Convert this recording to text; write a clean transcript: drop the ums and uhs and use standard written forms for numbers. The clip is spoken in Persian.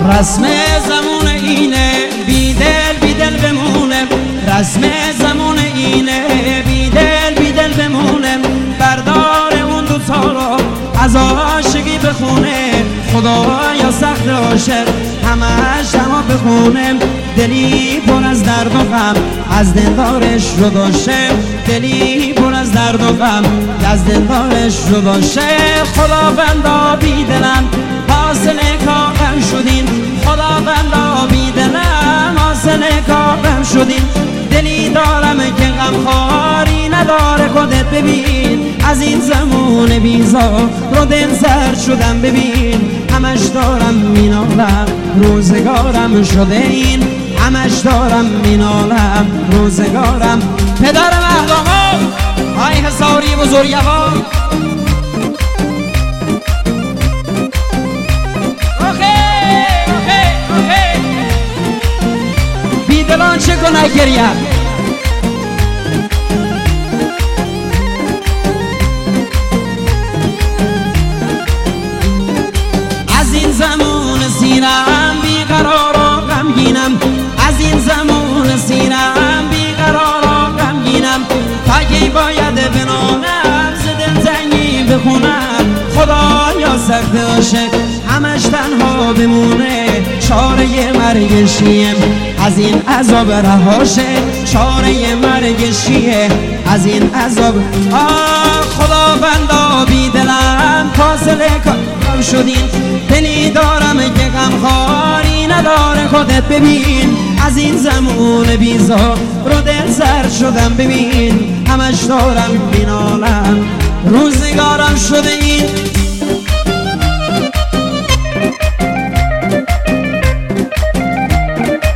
رسم زمون اینه بیدل بمونه، رسم زمون اینه بیدل بمونه. بردار اون دوتا رو از عاشقی بخونه، خدایا سخت عاشق همش دما بخونه. دلی پر از درد و غم از دلدارش رو داشته، دلی پر از درد و غم از دلدارش رو داشته. خداوندا بیدلم حاصل کارم شدین، خداوندا بیدلم حاصل کارم شدین. دلی دارم که غمخواری نداره، خودت ببین از این زمان بیزار رو دل سرد شدم. ببین همش دارم مینالم روزگارم شده این، همش دارم مینالم روزگارم. پدر مردمان آی حساری بزرگوار، بیدلان چه کنه گریم. از این زمان سیرم بیقرار و غمگینم، از این زمان سیرم بیقرار و غمگینم. تا کی باید بنالم ز دلتنگی بخونم، خدایا سخت عاشق همش تنها بمونه. چاره مرگشیم از این عذاب رهاشه، چاره مرگشیه از این عذاب. خداوندا بیدلم فاصله کارم شدین، دلی دارم که غمخواری نداره، خودت ببین از این زمان بیزار رو دل سرد شدم. ببین همش دارم مینالم روزگارم شده این.